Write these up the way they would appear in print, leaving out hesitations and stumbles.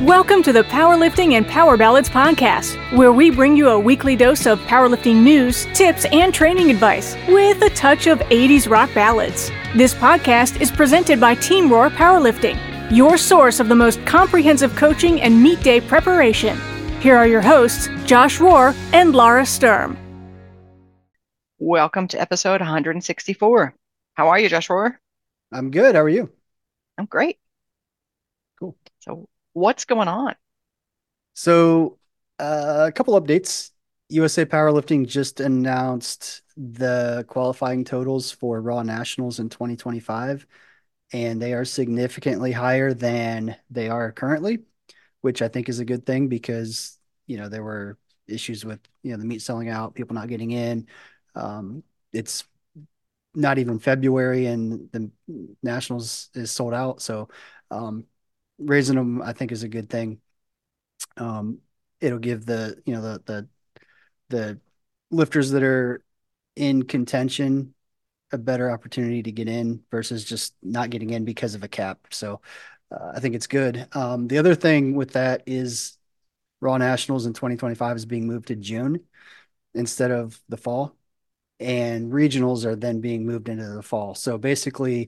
Welcome to the Powerlifting and Power Ballads podcast, where we bring you a weekly dose of powerlifting news, tips, and training advice with a touch of 80s rock ballads. This podcast is presented by Team Roar Powerlifting, your source of the most comprehensive coaching and meet day preparation. Here are your hosts, Josh Rohr and Laura Sturm. Welcome to episode 164. How are you, Josh Rohr? I'm good. How are you? I'm great. Cool. So what's going on? So a couple updates. USA Powerlifting just announced the qualifying totals for Raw Nationals in 2025, and they are significantly higher than they are currently, which I think is a good thing because, there were issues with, the meet selling out, people not getting in. It's not even February and the Nationals is sold out. So raising them, I think, is a good thing. It'll give the lifters that are in contention a better opportunity to get in versus just not getting in because of a cap. So I think it's good. The other thing with that is Raw Nationals in 2025 is being moved to June instead of the fall, and regionals are then being moved into the fall. So basically,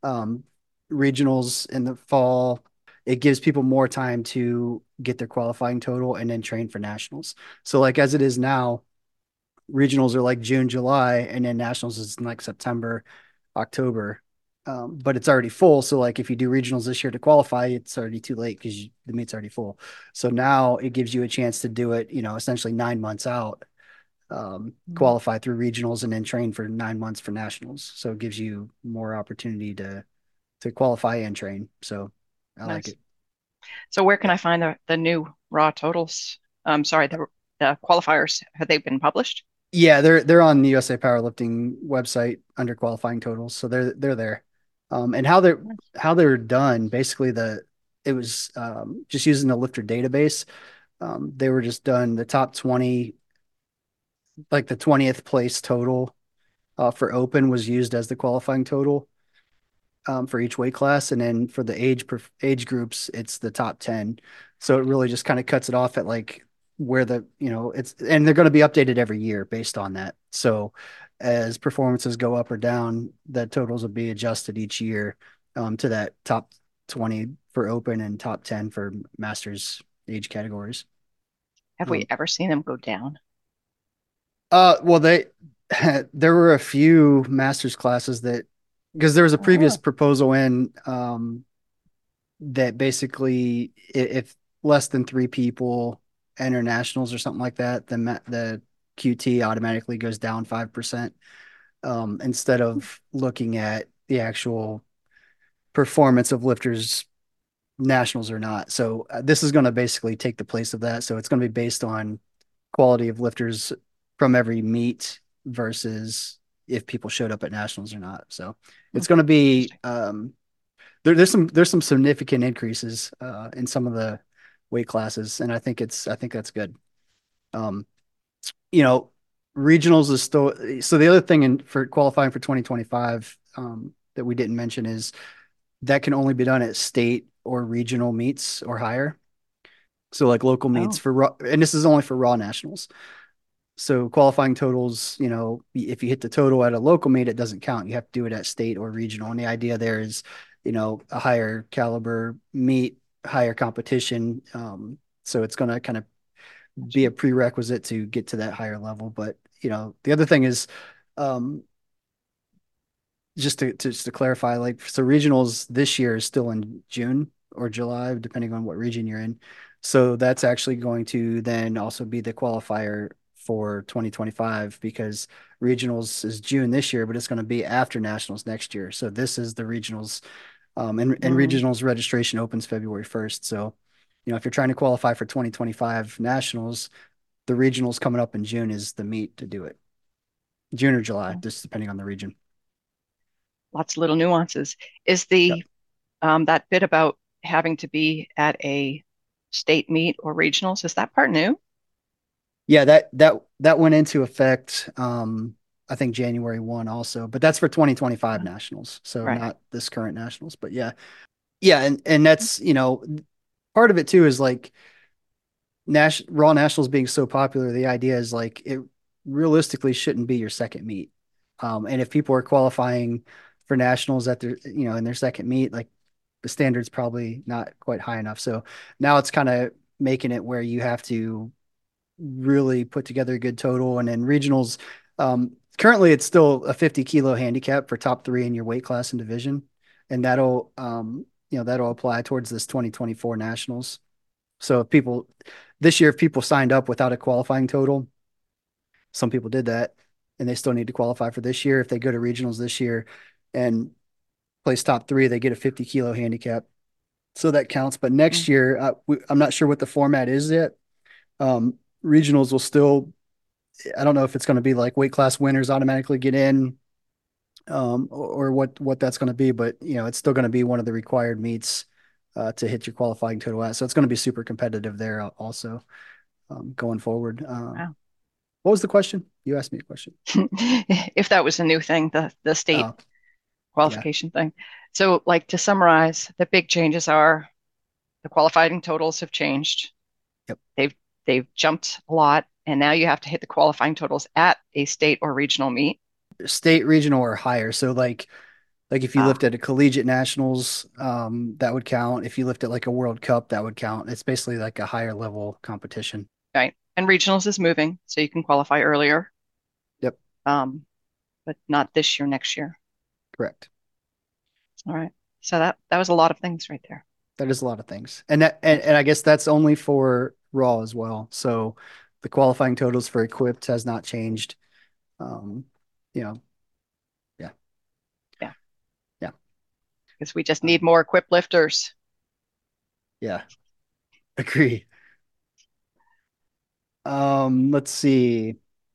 regionals in the fall, it gives people more time to get their qualifying total and then train for nationals. So like as it is now, regionals are like June, July, and then nationals is like September, October. But it's already full. So like if you do regionals this year to qualify, it's already too late because the meet's already full. So now it gives you a chance to do it, essentially 9 months out, qualify through regionals and then train for 9 months for nationals. So it gives you more opportunity to qualify and train. So I like it. So where can I find the new raw totals? The qualifiers, have they been published? Yeah, they're on the USA Powerlifting website under qualifying totals. So they're there. And how they're done, basically it was just using the lifter database. They were just done the top 20, like the 20th place total for open was used as the qualifying total for each weight class. And then for the age groups, it's the top 10. So it really just kind of cuts it off at like where and they're going to be updated every year based on that. So as performances go up or down, the totals will be adjusted each year to that top 20 for open and top 10 for masters age categories. Have we ever seen them go down? Well, there were a few masters classes because there was a previous proposal in that basically if less than 3 people enter nationals or something like that, then the QT automatically goes down 5%, instead of looking at the actual performance of lifters nationals or not. So this is going to basically take the place of that. So it's going to be based on quality of lifters from every meet versus if people showed up at nationals or not. So it's going to be there's some significant increases in some of the weight classes, and I think that's good. Regionals is still, so the other thing for qualifying for 2025 that we didn't mention is that can only be done at state or regional meets or higher. So like local meets and this is only for raw nationals. So qualifying totals, if you hit the total at a local meet, it doesn't count. You have to do it at state or regional. And the idea there is, a higher caliber meet, higher competition. So it's going to kind of be a prerequisite to get to that higher level. But, the other thing is, just to clarify, like, so regionals this year is still in June or July, depending on what region you're in. So that's actually going to then also be the qualifier for 2025 because regionals is June this year, but it's going to be after nationals next year. So this is the regionals, and regionals registration opens February 1st. So, if you're trying to qualify for 2025 nationals, the regionals coming up in June is the meet to do it. June or July, just depending on the region. Lots of little nuances. Is that bit about having to be at a state meet or regionals, is that part new? Yeah, that went into effect, I think January 1 also, but that's for 2025 nationals. So not this current nationals, but yeah. Yeah. And that's, part of it too is like Raw Nationals being so popular. The idea is like it realistically shouldn't be your second meet. And if people are qualifying for nationals at their, in their second meet, like the standard's probably not quite high enough. So now it's kind of making it where you have to really put together a good total. And then regionals, currently it's still a 50-kilo handicap for top three in your weight class and division. And that'll apply towards this 2024 nationals. So if people signed up without a qualifying total, some people did that and they still need to qualify for this year. If they go to regionals this year and place top three, they get a 50-kilo handicap. So that counts. But next year, I'm not sure what the format is yet. Regionals will still, I don't know if it's going to be like weight class winners automatically get in, or what that's going to be, but it's still going to be one of the required meets to hit your qualifying total at. So it's going to be super competitive there also, going forward. Wow. What was the question? You asked me a question. If that was a new thing, the state qualification thing. So, like, to summarize, the big changes are the qualifying totals have changed. Yep. They've jumped a lot, and now you have to hit the qualifying totals at a state or regional meet. State, regional, or higher. So like if you lift at a collegiate nationals, that would count. If you lift at like a World Cup, that would count. It's basically like a higher level competition. Right. And regionals is moving, so you can qualify earlier. Yep. But not this year, next year. Correct. All right. So that was a lot of things right there. That is a lot of things. And I guess that's only for Raw as well. So the qualifying totals for equipped has not changed. Yeah. Yeah. Yeah. Because we just need more equipped lifters. Yeah. Agree. Let's see.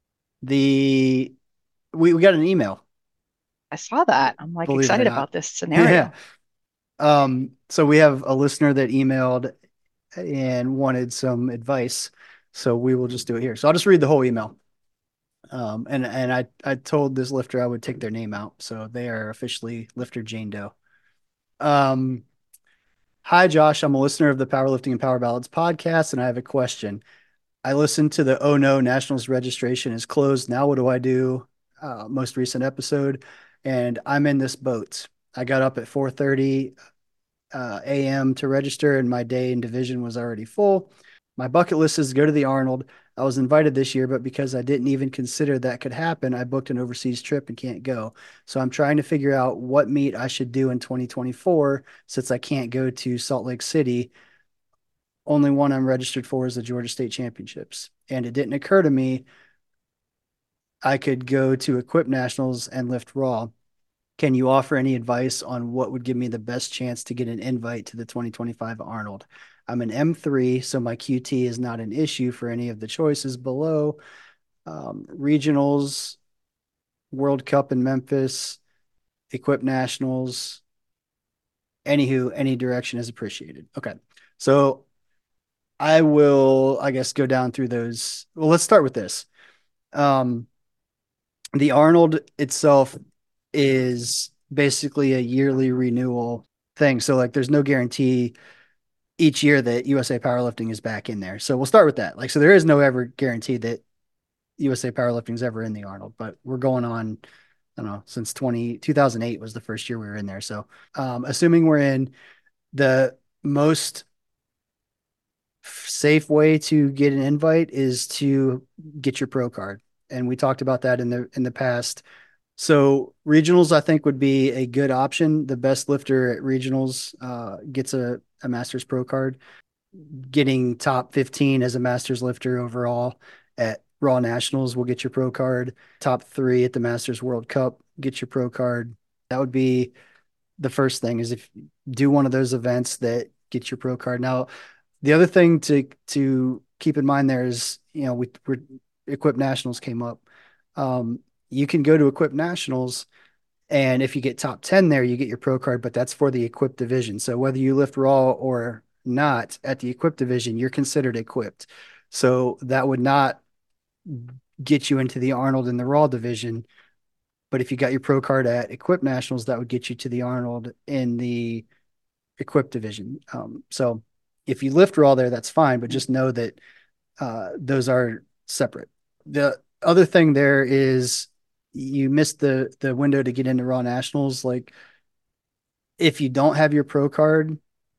We got an email. I saw that. I'm like Believe it or excited not. about this scenario. Yeah. So we have a listener that emailed and wanted some advice. So we will just do it here. So I'll just read the whole email. And I told this lifter I would take their name out. So they are officially Lifter Jane Doe. Hi, Josh. I'm a listener of the Powerlifting and Power Ballads podcast, and I have a question. I listened to the Oh No, Nationals registration is closed. Now what do I do? Most recent episode. And I'm in this boat. I got up at 4:30 a.m. to register, and my day in division was already full. My bucket list is to go to the Arnold. I was invited this year, but because I didn't even consider that could happen, I booked an overseas trip and can't go. So I'm trying to figure out what meet I should do in 2024 since I can't go to Salt Lake City. Only one I'm registered for is the Georgia State Championships. And it didn't occur to me I could go to Equip Nationals and lift raw. Can you offer any advice on what would give me the best chance to get an invite to the 2025 Arnold? I'm an M3, so my QT is not an issue for any of the choices below. Regionals, World Cup in Memphis, Equip Nationals. Anywho, any direction is appreciated. Okay. So I will, I guess, go down through those. Well, let's start with this. The Arnold itself is basically a yearly renewal thing. So like there's no guarantee each year that USA Powerlifting is back in there. So we'll start with that. Like, so there is no ever guarantee that USA Powerlifting is ever in the Arnold, but we're going on, I don't know, since 2008 was the first year we were in there. So assuming we're in, the most safe way to get an invite is to get your pro card. And we talked about that in the past. So regionals, I think, would be a good option. The best lifter at regionals gets a Masters Pro card. Getting top 15 as a Masters lifter overall at Raw Nationals will get your pro card. Top 3 at the Masters World Cup, get your pro card. That would be the first thing, is if you do one of those events that gets your pro card. Now, the other thing to keep in mind there is, we're Equip Nationals came up. You can go to Equip Nationals, and if you get top 10 there, you get your pro card, but that's for the Equip division. So whether you lift raw or not at the Equip division, you're considered equipped. So that would not get you into the Arnold in the raw division. But if you got your pro card at Equip Nationals, that would get you to the Arnold in the Equip division. So if you lift raw there, that's fine, but just know that those are separate. The other thing there is you missed the window to get into Raw Nationals. Like if you don't have your pro card,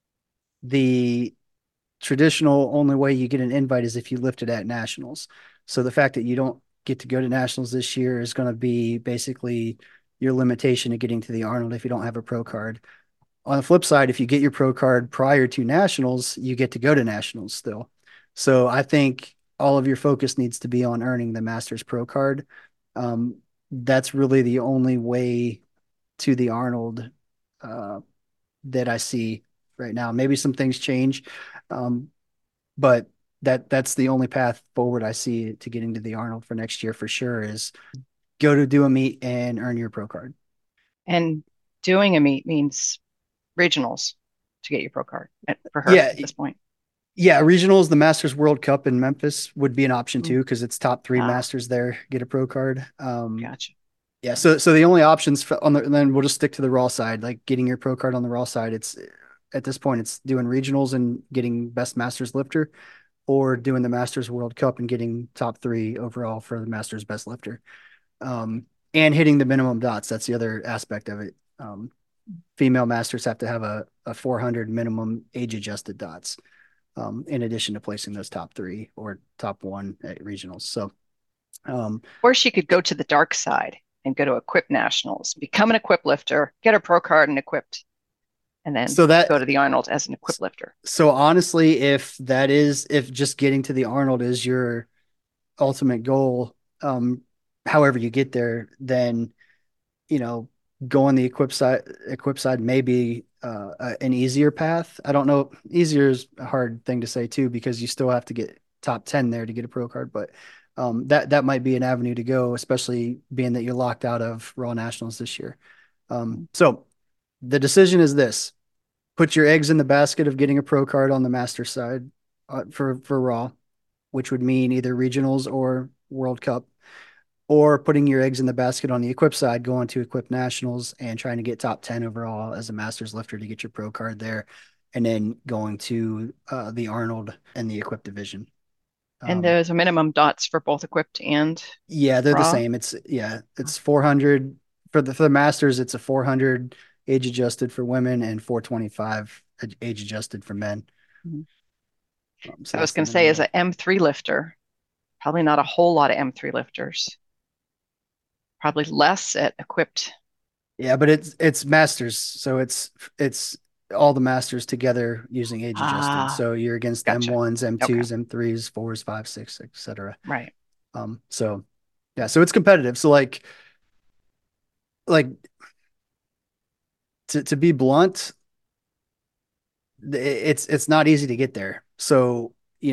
the traditional only way you get an invite is if you lift it at Nationals. So the fact that you don't get to go to Nationals this year is going to be basically your limitation to getting to the Arnold if you don't have a pro card. On the flip side, if you get your pro card prior to Nationals, you get to go to Nationals still. So I think all of your focus needs to be on earning the Masters Pro card. That's really the only way to the Arnold uh, that I see right now. Maybe some things change, um, but that's the only path forward I see to getting to the Arnold for next year for sure is go to do a meet and earn your pro card. And doing a meet means regionals to get your pro card for her Yeah, at this point. yeah, regionals, the Masters World Cup in Memphis would be an option Mm. too because it's top three Ah, Masters there get a pro card. gotcha. Yeah, so the only options for, on the and then we'll just stick to the Raw side, like getting your pro card on the Raw side. It's at this point it's doing regionals and getting best Masters lifter, or doing the Masters World Cup and getting top three overall for the Masters best lifter, and hitting the minimum dots. That's the other aspect of it. Female Masters have to have a 400 minimum age adjusted dots, in addition to placing those top three or top one at regionals. So, Or she could go to the dark side and go to Equip Nationals, become an Equip lifter, get her pro card and equipped, and then so that go to the Arnold as an Equip lifter. so honestly, if just getting to the Arnold is your ultimate goal, however you get there, then you know going the equip side may be an easier path. I don't know. Easier is a hard thing to say too because you still have to get top 10 there to get a pro card, but that might be an avenue to go, especially being that you're locked out of Raw Nationals this year. So the decision is this: put your eggs in the basket of getting a pro card on the master side for Raw, which would mean either regionals or World Cup, or putting your eggs in the basket on the equip side, going to equip nationals and trying to get top 10 overall as a masters lifter to get your pro card there, and then going to the Arnold and the equip division. And Um, there's a minimum dots for both Equipped and yeah, they're the Raw. same. It's 400 for the masters. It's a 400 age adjusted for women and 425 age adjusted for men. Mhm. So I was that's the going to say, minimum as there. an M3 lifter, probably not a whole lot of M3 lifters, probably less at Equipped. Yeah, but it's masters, so it's all the masters together using age adjusted. Ah, So you're against gotcha. M1s, Okay, M2s, M3s, fours, five, six, etc. right. So yeah, so it's competitive. So like to be blunt, it's not easy to get there. So,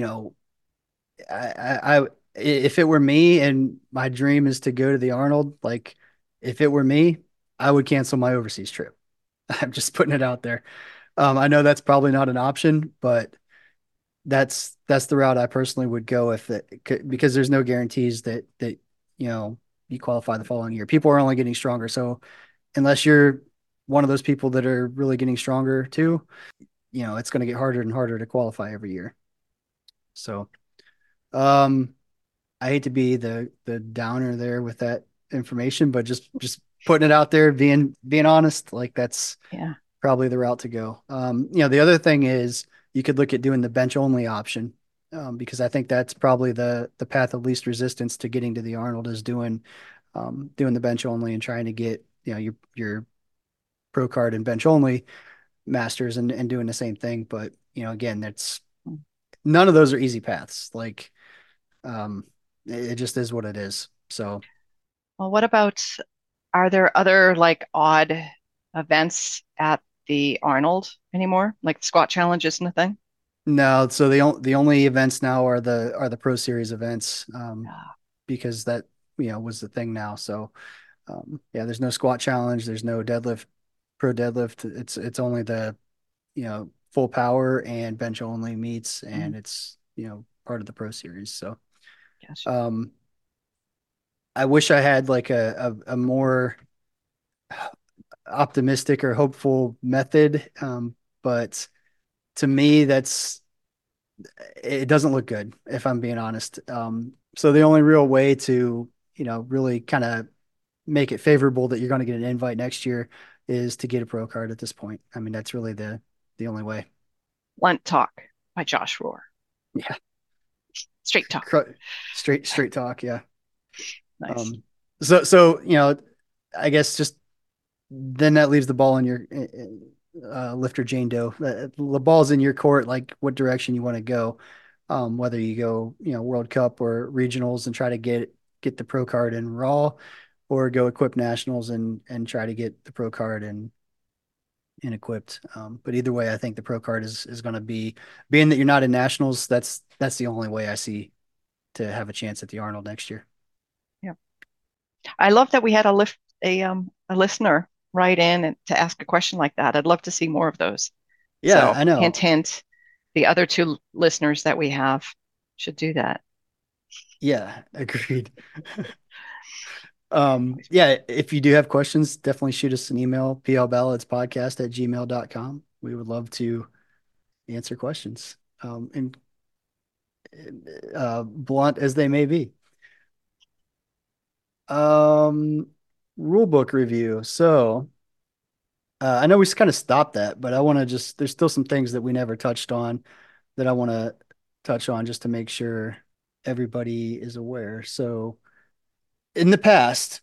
if it were me and my dream is to go to the Arnold, like if it were me, I would cancel my overseas trip. I'm just putting it out there. I know that's probably not an option, but that's the route I personally would go if it could, because there's no guarantees that you qualify the following year. People are only getting stronger, so unless you're one of those people that are really getting stronger too, it's going to get harder and harder to qualify every year. So, um, I hate to be the downer there with that information, but just putting it out there, being honest, like that's Yeah. probably the route to go. The other thing is you could look at doing the bench only option, because I think that's probably the path of least resistance to getting to the Arnold is doing the bench only and trying to get your pro card and bench only masters and doing the same thing. But again, that's none of those are easy paths. Like it just is what it is. So Well, what about, are there other like odd events at the Arnold anymore? Like the squat challenge isn't a thing? no, so the only events now are the Pro Series events, Ah, because that was the thing now. So yeah, there's no squat challenge, there's no deadlift, pro deadlift. It's only the full power and bench only meets, mm, and it's part of the Pro Series. So gotcha. um, I wish I had like a more optimistic or hopeful method, but to me, that's it doesn't look good, if I'm being honest. So the only real way to, really kind of make it favorable that you're going to get an invite next year is to get a pro card at this point. I mean, that's really the only way. Blunt Talk by Josh Rohr. Yeah. Straight talk. Straight talk. Yeah. Nice. So, I guess just then that leaves the ball in your lifter Jane Doe. The ball's in your court, like what direction you want to go. Whether you go, World Cup or regionals and try to get the pro card in Raw, or go equip nationals and try to get the pro card in equipped. But either way, I think the pro card is going to be, being that you're not in nationals. That's the only way I see to have a chance at the Arnold next year. Yeah. I love that we had a listener write in and to ask a question like that. I'd love to see more of those. Yeah, So I know. hint, hint, the other two listeners that we have should do that. Yeah, agreed. Yeah, if you do have questions, definitely shoot us an email, plballadspodcast@gmail.com. We would love to answer questions, and blunt as they may be. Rule book review. So, I know we kind of stopped that, but I want to there's still some things that we never touched on that I want to touch on just to make sure everybody is aware. So, in the past,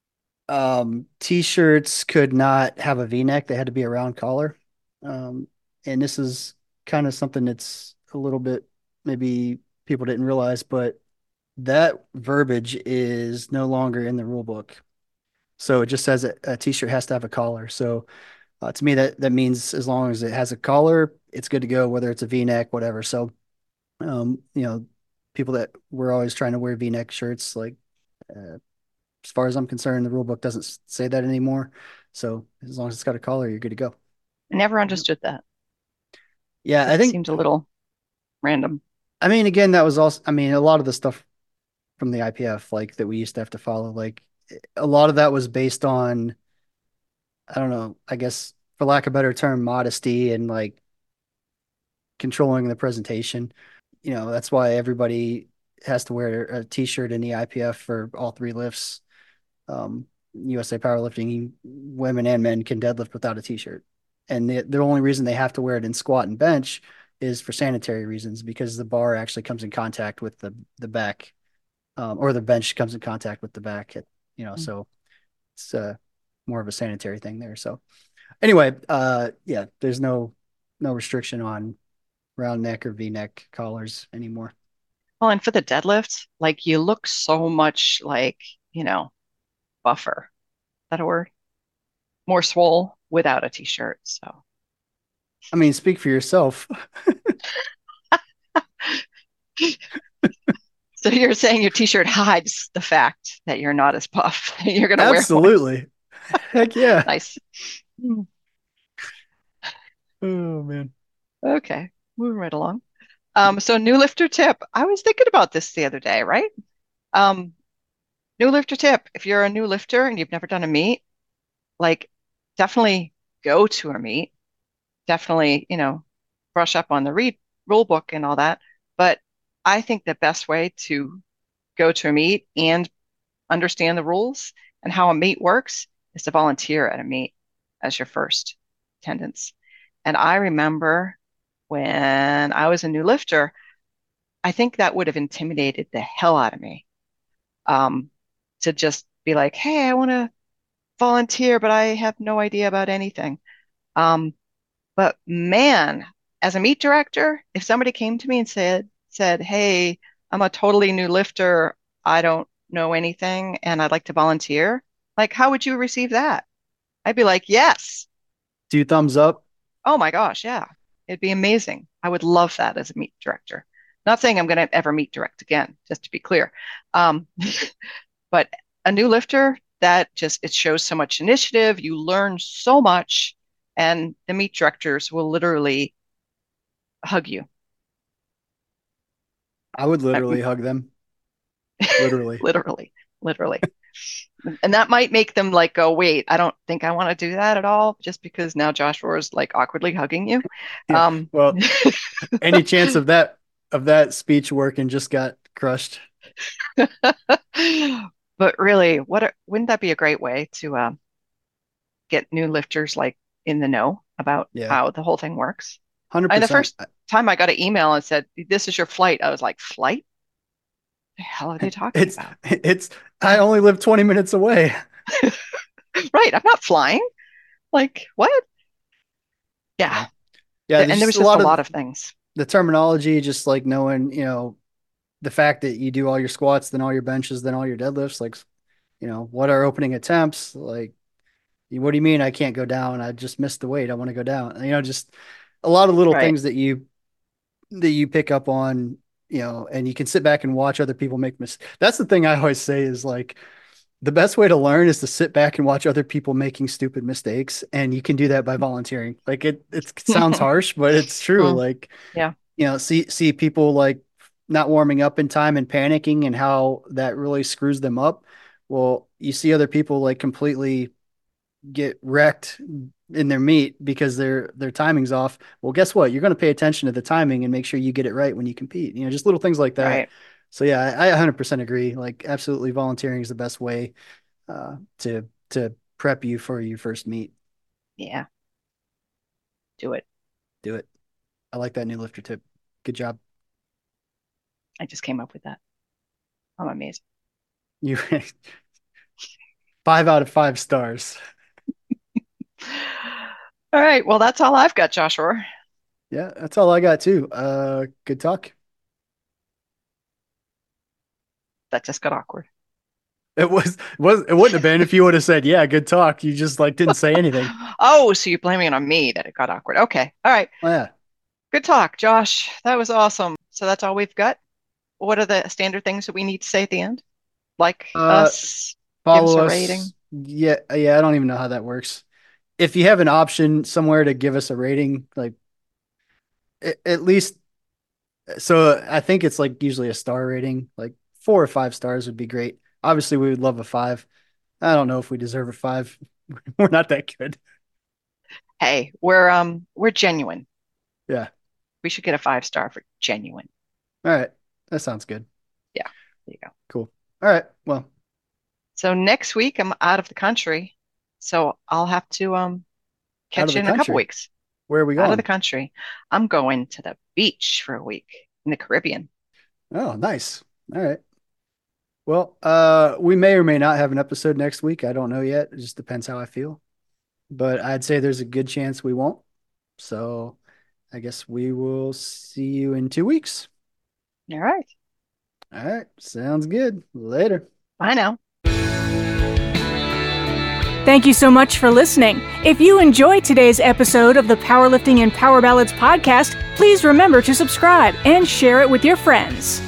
t-shirts could not have a V-neck. They had to be a round collar. And this is kind of something that's a little bit, maybe people didn't realize, but that verbiage is no longer in the rule book. So it just says a t-shirt has to have a collar. So to me, that means as long as it has a collar, it's good to go, whether it's a V-neck, whatever. So, um, you know, people that were always trying to wear V-neck shirts, like, as far as I'm concerned, the rule book doesn't say that anymore. So as long as it's got a collar, you're good to go. I never understood that. Yeah, I It think, seemed a little random. I mean, again, that was also, I mean, a lot of the stuff from the IPF, like that we used to have to follow, like a lot of that was based on, I don't know, I guess for lack of a better term, modesty and like controlling the presentation. That's why everybody has to wear a t-shirt in the IPF for all three lifts. USA Powerlifting, women and men can deadlift without a t-shirt. And the only reason they have to wear it in squat and bench is for sanitary reasons, because the bar actually comes in contact with the back, or the bench comes in contact with the back. So it's more of a sanitary thing there. So anyway, yeah, there's no restriction on round neck or V-neck collars anymore. Well, and for the deadlift, like you look so much like, you know, buffer. Is that a word? More swole without a t-shirt. So I mean, speak for yourself. so you're saying your t-shirt hides the fact that you're not as buff. You're gonna wear one. Absolutely. Heck yeah. Nice. Hmm. Oh man. Okay, moving right along. So new lifter tip. I was thinking about this the other day, right? Um, New lifter tip. If you're a new lifter and you've never done a meet, like definitely go to a meet. Definitely, brush up on the rule book and all that. But I think the best way to go to a meet and understand the rules and how a meet works is to volunteer at a meet as your first attendance. And I remember when I was a new lifter, I think that would have intimidated the hell out of me. Um, to just be like, hey, I want to volunteer, but I have no idea about anything. Um, but man, as a meet director, if somebody came to me and said, hey, I'm a totally new lifter, I don't know anything, and I'd like to volunteer, like, how would you receive that? I'd be like, yes. 2 thumbs up. Oh my gosh, yeah. It'd be amazing. I would love that as a meet director. Not saying I'm going to ever meet direct again, just to be clear. Um, but a new lifter, that just, it shows so much initiative. You learn so much, and the meet directors will literally hug you. I would literally hug them. Literally. Literally, literally. And that might make them like go, wait, I don't think I want to do that at all, just because now Josh Rohr is like awkwardly hugging you. Yeah. Well, any chance of that of that speech working just got crushed. But really, wouldn't that be a great way to get new lifters like in the know about Yeah, how the whole thing works? And the 100%. first time I got an email and said, "This is your flight," I was like, "Flight? The hell are they talking about?" It's I only live 20 minutes away. Right, I'm not flying. Like, what? Yeah. Yeah, And there's there was just a just a lot of lot of things. the terminology, just like knowing, the fact that you do all your squats, then all your benches, then all your deadlifts, like, what are opening attempts? Like, what do you mean I can't go down? I just missed the weight. I want to go down. Just a lot of little Right. things that you pick up on, and you can sit back and watch other people make mistakes. That's the thing I always say is like the best way to learn is to sit back and watch other people making stupid mistakes, and you can do that by volunteering. Like it sounds harsh, but it's true. Mm, Like, yeah. see people like not warming up in time and panicking and how that really screws them up. Well, you see other people like completely get wrecked in their meet because their timing's off. Well, guess what? You're going to pay attention to the timing and make sure you get it right when you compete. Just little things like that. Right. So yeah, I 100% agree. Like absolutely volunteering is the best way to prep you for your first meet. Yeah. Do it. Do it. I like that new lifter tip. Good job. I just came up with that. I'm amazing. You 5 out of 5 stars. All right. Well, that's all I've got, Joshua. Yeah, that's all I got too. Good talk. That just got awkward. It wouldn't have been if you would have said, yeah, good talk. You just like didn't say anything. Oh, so you're blaming it on me that it got awkward. Okay. All right. Oh, yeah. Good talk, Josh. That was awesome. So that's all we've got. What are the standard things that we need to say at the end? Like us, give us Follow a us. rating. Yeah, I don't even know how that works. If you have an option somewhere to give us a rating, like at least, so I think it's like usually a star rating, like 4 or 5 stars would be great. Obviously, we would love a 5. I don't know if we deserve a 5. We're not that good. Hey, we're genuine. Yeah. We should get a 5-star for genuine. All right. That sounds good. Yeah. There you go. Cool. All right. Well, so next week I'm out of the country. So I'll have to catch you in a couple weeks. Where are we going? Out of the country. I'm going to the beach for a week in the Caribbean. Oh, nice. All right. Well, we may or may not have an episode next week. I don't know yet. It just depends how I feel. But I'd say there's a good chance we won't. So I guess we will see you in 2 weeks. All right. All right. Sounds good. Later. Bye now. Thank you so much for listening. If you enjoyed today's episode of the Powerlifting and Power Ballads podcast, please remember to subscribe and share it with your friends.